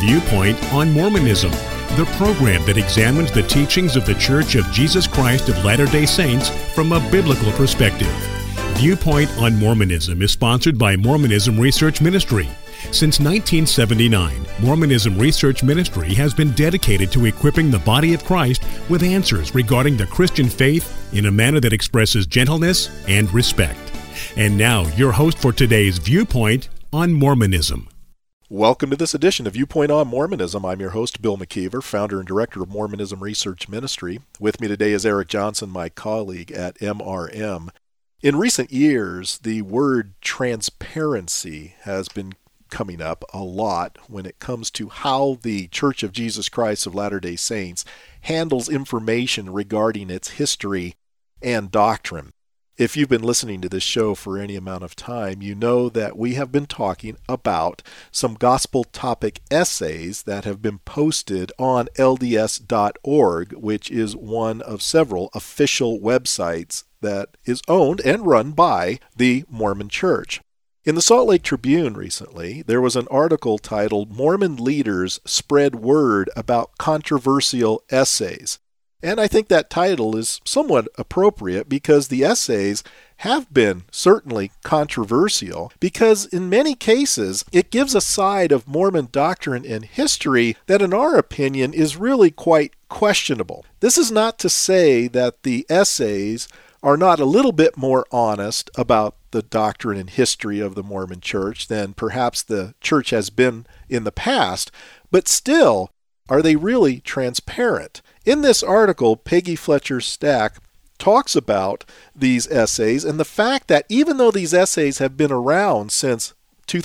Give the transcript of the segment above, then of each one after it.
Viewpoint on Mormonism, the program that examines the teachings of the Church of Jesus Christ of Latter-day Saints from a biblical perspective. Viewpoint on Mormonism is sponsored by Mormonism Research Ministry. Since 1979, Mormonism Research Ministry has been dedicated to equipping the body of Christ with answers regarding the Christian faith in a manner that expresses gentleness and respect. And now, your host for today's Viewpoint on Mormonism. Welcome to this edition of Viewpoint on Mormonism. I'm your host, Bill McKeever, founder and director of Mormonism Research Ministry. With me today is Eric Johnson, my colleague at MRM. In recent years, the word transparency has been coming up a lot when it comes to how the Church of Jesus Christ of Latter-day Saints handles information regarding its history and doctrine. If you've been listening to this show for any amount of time, you know that we have been talking about some gospel topic essays that have been posted on LDS.org, which is one of several official websites that is owned and run by the Mormon Church. In the Salt Lake Tribune recently, there was an article titled "Mormon Leaders Spread Word About Controversial Essays." And I think that title is somewhat appropriate because the essays have been certainly controversial because in many cases it gives a side of Mormon doctrine and history that in our opinion is really quite questionable. This is not to say that the essays are not a little bit more honest about the doctrine and history of the Mormon Church than perhaps the Church has been in the past, but still, are they really transparent? In this article, Peggy Fletcher Stack talks about these essays and the fact that even though these essays have been around since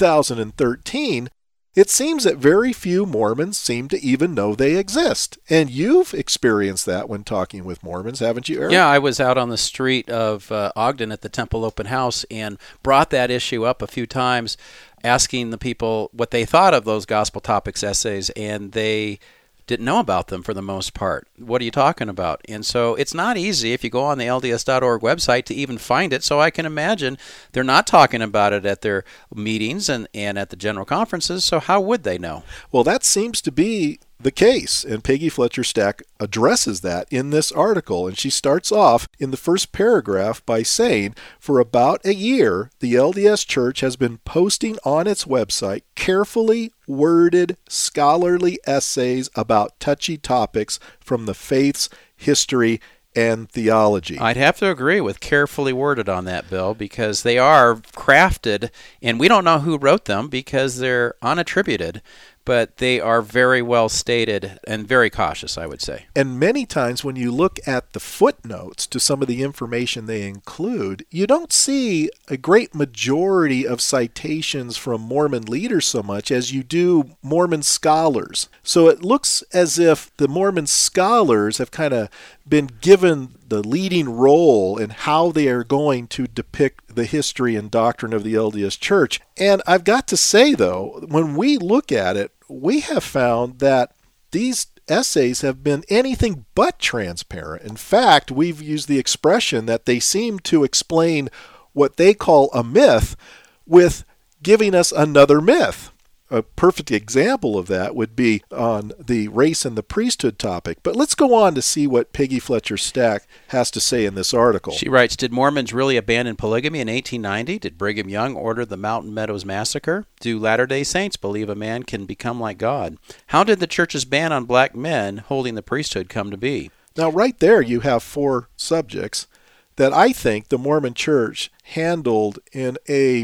2013, it seems that very few Mormons seem to even know they exist. And you've experienced that when talking with Mormons, haven't you, Eric? Yeah, I was out on the street of Ogden at the Temple Open House and brought that issue up a few times, asking the people what they thought of those gospel topics essays, and they didn't know about them for the most part. What are you talking about? And so it's not easy if you go on the LDS.org website to even find it, so I can imagine they're not talking about it at their meetings and at the general conferences, so how would they know? Well, that seems to be the case, and Peggy Fletcher Stack addresses that in this article, and she starts off in the first paragraph by saying, for about a year, the LDS Church has been posting on its website carefully worded scholarly essays about touchy topics from the faith's history and theology. I'd have to agree with carefully worded on that, Bill, because they are crafted, and we don't know who wrote them because they're unattributed, but they are very well stated and very cautious, I would say. And many times when you look at the footnotes to some of the information they include, you don't see a great majority of citations from Mormon leaders so much as you do Mormon scholars. So it looks as if the Mormon scholars have kind of been given the leading role in how they are going to depict the history and doctrine of the LDS Church. And I've got to say, though, when we look at it, we have found that these essays have been anything but transparent. In fact, we've used the expression that they seem to explain what they call a myth with giving us another myth. A perfect example of that would be on the race and the priesthood topic. But let's go on to see what Peggy Fletcher Stack has to say in this article. She writes, did Mormons really abandon polygamy in 1890? Did Brigham Young order the Mountain Meadows Massacre? Do Latter-day Saints believe a man can become like God? How did the church's ban on black men holding the priesthood come to be? Now, right there you have four subjects that I think the Mormon Church handled in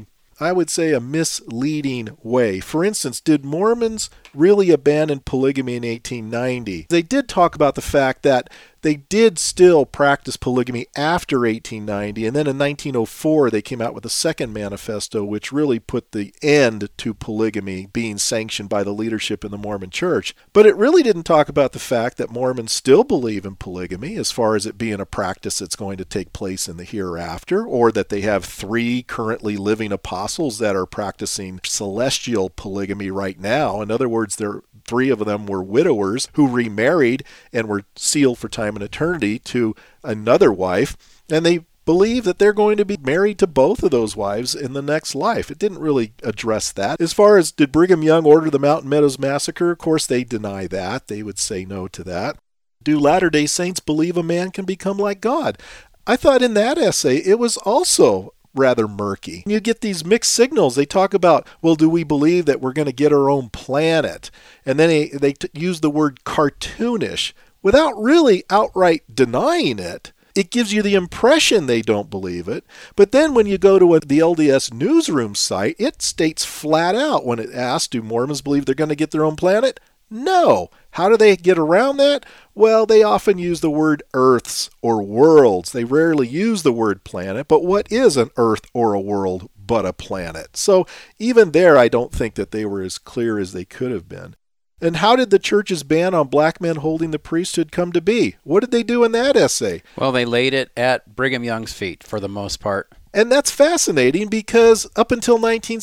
I would say a misleading way. For instance, did Mormons really abandon polygamy in 1890? They did talk about the fact that they did still practice polygamy after 1890, and then in 1904 they came out with a second manifesto which really put the end to polygamy being sanctioned by the leadership in the Mormon Church. But it really didn't talk about the fact that Mormons still believe in polygamy as far as it being a practice that's going to take place in the hereafter, or that they have 3 currently living apostles that are practicing celestial polygamy right now. In other words, 3 of them were widowers who remarried and were sealed for time and eternity to another wife. And they believe that they're going to be married to both of those wives in the next life. It didn't really address that. As far as did Brigham Young order the Mountain Meadows Massacre, of course they deny that. They would say no to that. Do Latter-day Saints believe a man can become like God? I thought in that essay it was also rather murky. You get these mixed signals. They talk about, well, do we believe that we're going to get our own planet? And then they use the word cartoonish without really outright denying it. It gives you the impression they don't believe it. But then when you go to the LDS newsroom site, it states flat out when it asks, do Mormons believe they're going to get their own planet? No. How do they get around that? Well, they often use the word earths or worlds. They rarely use the word planet, but what is an earth or a world but a planet? So even there, I don't think that they were as clear as they could have been. And how did the church's ban on black men holding the priesthood come to be? What did they do in that essay? Well, they laid it at Brigham Young's feet for the most part. And that's fascinating because up until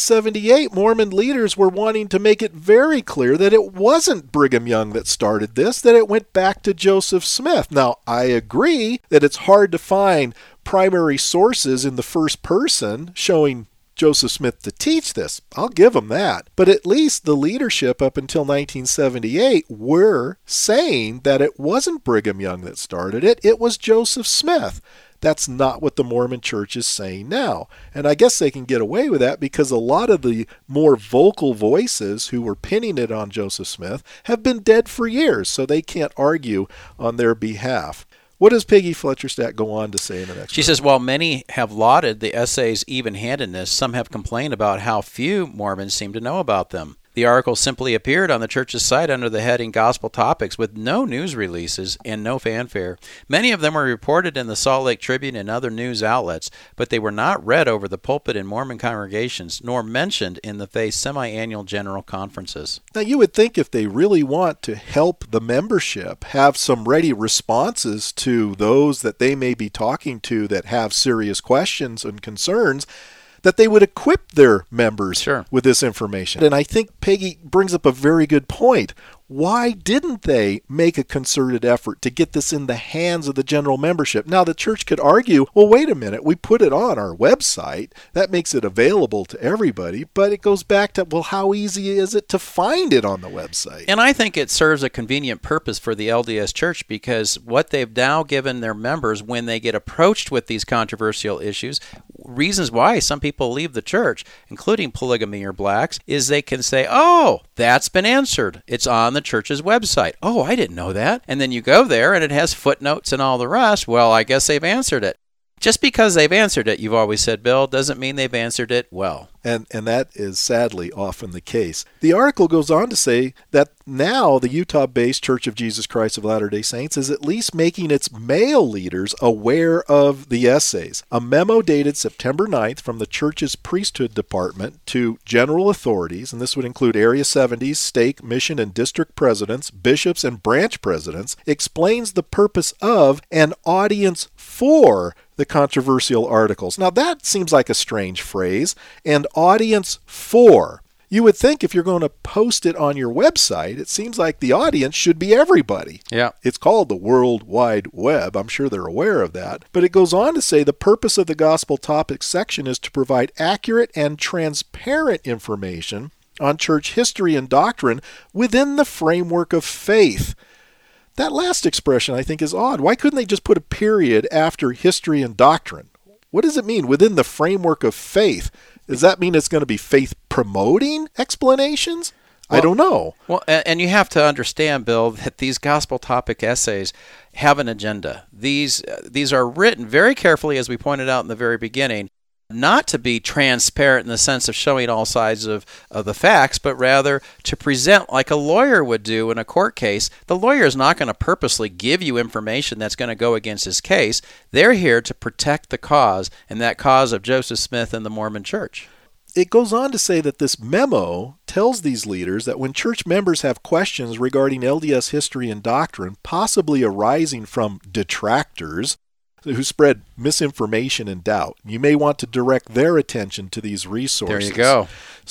1978, Mormon leaders were wanting to make it very clear that it wasn't Brigham Young that started this, that it went back to Joseph Smith. Now, I agree that it's hard to find primary sources in the first person showing Joseph Smith to teach this. I'll give them that. But at least the leadership up until 1978 were saying that it wasn't Brigham Young that started it. It was Joseph Smith. That's not what the Mormon Church is saying now. And I guess they can get away with that because a lot of the more vocal voices who were pinning it on Joseph Smith have been dead for years, so they can't argue on their behalf. What does Peggy Fletcherstadt go on to say in the next? She says, while many have lauded the essay's even-handedness, some have complained about how few Mormons seem to know about them. The article simply appeared on the church's site under the heading Gospel Topics with no news releases and no fanfare. Many of them were reported in the Salt Lake Tribune and other news outlets, but they were not read over the pulpit in Mormon congregations, nor mentioned in the faith's semi-annual general conferences. Now, you would think if they really want to help the membership have some ready responses to those that they may be talking to that have serious questions and concerns, that they would equip their members with this information. And I think Peggy brings up a very good point. Why didn't they make a concerted effort to get this in the hands of the general membership? Now, the church could argue, well, wait a minute, we put it on our website. That makes it available to everybody. But it goes back to, well, how easy is it to find it on the website? And I think it serves a convenient purpose for the LDS Church because what they've now given their members when they get approached with these controversial issues, reasons why some people leave the church, including polygamy or blacks, is they can say, oh, that's been answered. It's on the church's website. Oh, I didn't know that. And then you go there and it has footnotes and all the rest. Well, I guess they've answered it. Just because they've answered it, you've always said, Bill, doesn't mean they've answered it well. And that is sadly often the case. The article goes on to say that now the Utah-based Church of Jesus Christ of Latter-day Saints is at least making its male leaders aware of the essays. A memo dated September 9th from the church's priesthood department to general authorities, and this would include Area 70s, stake, mission, and district presidents, bishops, and branch presidents, explains the purpose of an audience for the controversial articles. Now that seems like a strange phrase, and audience for. You would think if you're going to post it on your website, it seems like the audience should be everybody. Yeah. It's called the World Wide Web. I'm sure they're aware of that. But it goes on to say the purpose of the Gospel Topics section is to provide accurate and transparent information on church history and doctrine within the framework of faith. That last expression, I think, is odd. Why couldn't they just put a period after history and doctrine? What does it mean within the framework of faith? Does that mean it's going to be faith-promoting explanations? Well, I don't know. Well, and you have to understand, Bill, that these gospel topic essays have an agenda. These are written very carefully, as we pointed out in the very beginning, not to be transparent in the sense of showing all sides of the facts, but rather to present like a lawyer would do in a court case. The lawyer is not going to purposely give you information that's going to go against his case. They're here to protect the cause, and that cause of Joseph Smith and the Mormon Church. It goes on to say that this memo tells these leaders that when church members have questions regarding LDS history and doctrine, possibly arising from detractors who spread misinformation and doubt, you may want to direct their attention to these resources. There you go. See,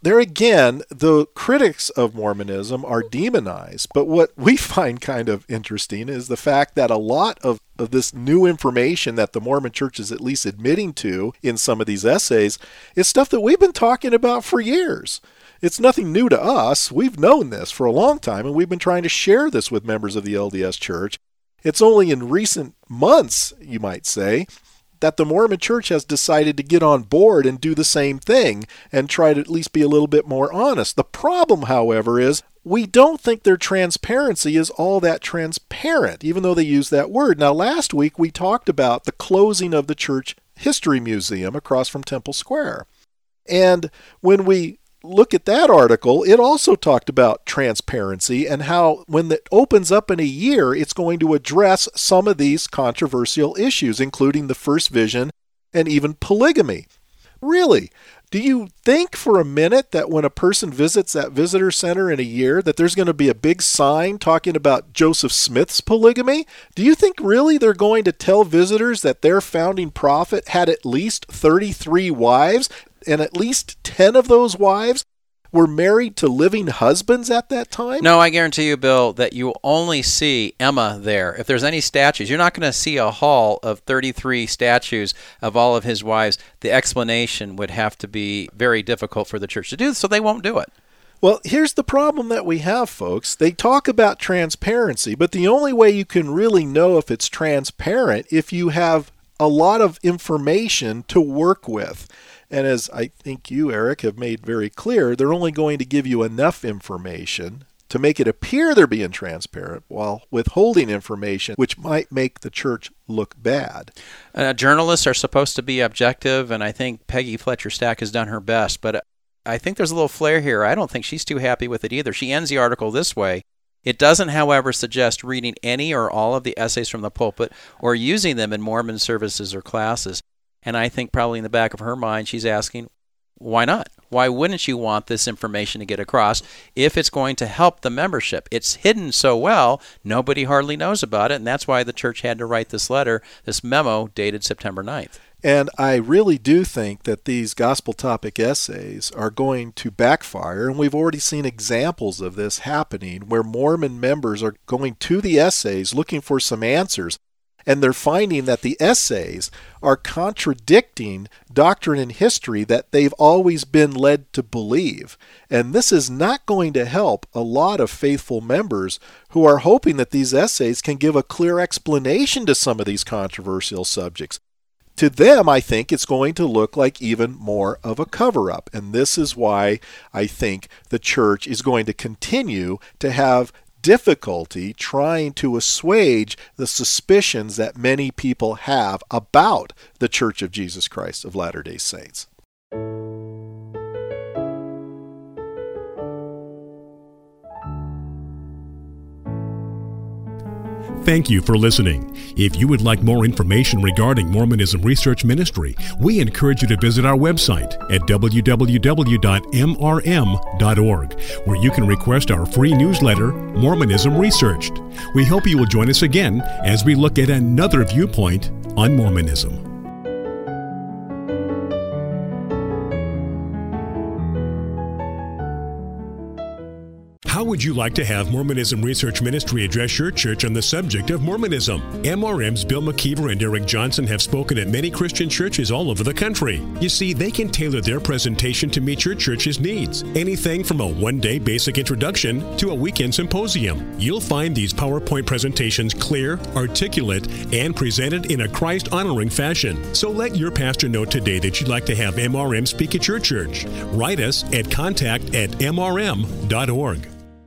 there again, the critics of Mormonism are demonized. But what we find kind of interesting is the fact that a lot of this new information that the Mormon Church is at least admitting to in some of these essays is stuff that we've been talking about for years. It's nothing new to us. We've known this for a long time, and we've been trying to share this with members of the LDS Church. It's only in recent months, you might say, that the Mormon Church has decided to get on board and do the same thing and try to at least be a little bit more honest. The problem, however, is we don't think their transparency is all that transparent, even though they use that word. Now, last week we talked about the closing of the Church History Museum across from Temple Square. And when we look at that article, it also talked about transparency and how when it opens up in a year, it's going to address some of these controversial issues, including the first vision and even polygamy. Really? Do you think for a minute that when a person visits that visitor center in a year that there's going to be a big sign talking about Joseph Smith's polygamy? Do you think really they're going to tell visitors that their founding prophet had at least 33 wives and at least 10 of those wives were married to living husbands at that time? No, I guarantee you, Bill, that you only see Emma there. If there's any statues, you're not going to see a hall of 33 statues of all of his wives. The explanation would have to be very difficult for the church to do, so they won't do it. Well, here's the problem that we have, folks. They talk about transparency, but the only way you can really know if it's transparent if you have a lot of information to work with. And as I think you, Eric, have made very clear, they're only going to give you enough information to make it appear they're being transparent while withholding information which might make the church look bad. Journalists are supposed to be objective, and I think Peggy Fletcher Stack has done her best. But I think there's a little flair here. I don't think she's too happy with it either. She ends the article this way. It doesn't, however, suggest reading any or all of the essays from the pulpit or using them in Mormon services or classes. And I think probably in the back of her mind, she's asking, why not? Why wouldn't you want this information to get across if it's going to help the membership? It's hidden so well, nobody hardly knows about it, and that's why the church had to write this letter, this memo dated September 9th. And I really do think that these gospel topic essays are going to backfire, and we've already seen examples of this happening where Mormon members are going to the essays looking for some answers, and they're finding that the essays are contradicting doctrine and history that they've always been led to believe. And this is not going to help a lot of faithful members who are hoping that these essays can give a clear explanation to some of these controversial subjects. To them, I think it's going to look like even more of a cover-up. And this is why I think the church is going to continue to have difficulty trying to assuage the suspicions that many people have about the Church of Jesus Christ of Latter-day Saints. Thank you for listening. If you would like more information regarding Mormonism Research Ministry, we encourage you to visit our website at www.mrm.org, where you can request our free newsletter, Mormonism Researched. We hope you will join us again as we look at another viewpoint on Mormonism. How would you like to have Mormonism Research Ministry address your church on the subject of Mormonism? MRM's Bill McKeever and Eric Johnson have spoken at many Christian churches all over the country. You see, they can tailor their presentation to meet your church's needs. Anything from a one-day basic introduction to a weekend symposium. You'll find these PowerPoint presentations clear, articulate, and presented in a Christ-honoring fashion. So let your pastor know today that you'd like to have MRM speak at your church. Write us at contact@mrm.org.